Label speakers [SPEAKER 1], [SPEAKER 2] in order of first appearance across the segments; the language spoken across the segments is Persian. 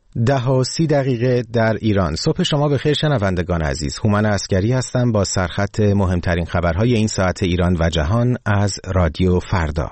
[SPEAKER 1] 10:30 در ایران. صبح شما بخیر شنوندگان عزیز. هومن عسگری هستم با سرخط مهمترین خبرهای این ساعت ایران و جهان از رادیو فردا.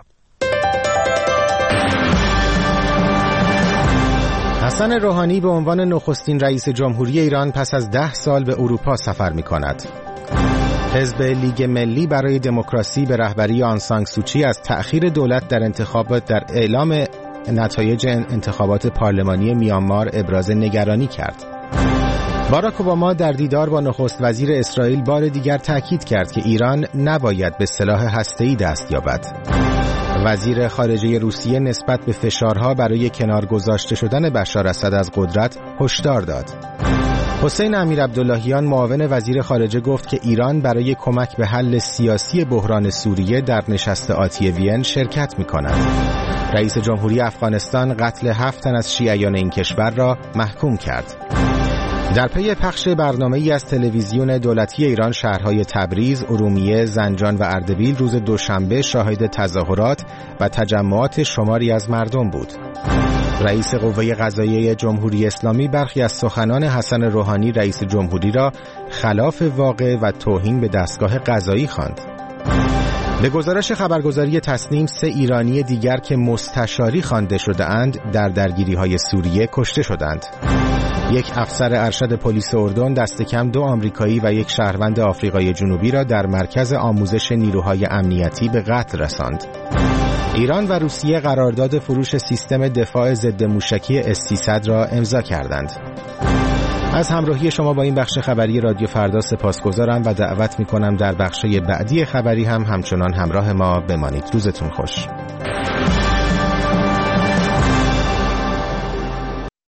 [SPEAKER 1] حسن روحانی به عنوان نخستین رئیس جمهوری ایران پس از 10 سال به اروپا سفر می‌کند. حزب لیگ ملی برای دموکراسی به رهبری آن سان سوچی از تأخیر دولت در انتخابات در اعلام نتایج انتخابات پارلمانی میانمار ابراز نگرانی کرد. باراک اوباما در دیدار با نخست وزیر اسرائیل بار دیگر تأکید کرد که ایران نباید به سلاح هسته‌ای دست یابد. وزیر خارجه روسیه نسبت به فشارها برای کنار گذاشته شدن بشار اسد از قدرت هشدار داد. حسین امیرعبداللهیان معاون وزیر خارجه گفت که ایران برای کمک به حل سیاسی بحران سوریه در نشست آتی وین شرکت می‌کند. رئیس جمهوری افغانستان قتل 7 تن از شیعیان این کشور را محکوم کرد. در پی پخش برنامه‌ای از تلویزیون دولتی ایران شهرهای تبریز، ارومیه، زنجان و اردبیل روز دوشنبه شاهد تظاهرات و تجمعات شماری از مردم بود. رئیس قوه قضاییه جمهوری اسلامی برخی از سخنان حسن روحانی رئیس جمهوری را خلاف واقع و توهین به دستگاه قضایی خواند. به گزارش خبرگزاری تصنیم 3 ایرانی دیگر که مستشاری خوانده شده اند در درگیری‌های سوریه کشته شدند. یک افسر ارشد پلیس اردن دست کم 2 آمریکایی و یک شهروند آفریقای جنوبی را در مرکز آموزش نیروهای امنیتی به قتل رساند. ایران و روسیه قرارداد فروش سیستم دفاع ضد موشکی S-300 را امضا کردند. از همراهی شما با این بخش خبری رادیو فردا سپاسگزارم و دعوت می‌کنم در بخش‌های بعدی خبری هم همچنان همراه ما بمانید. روزتون خوش.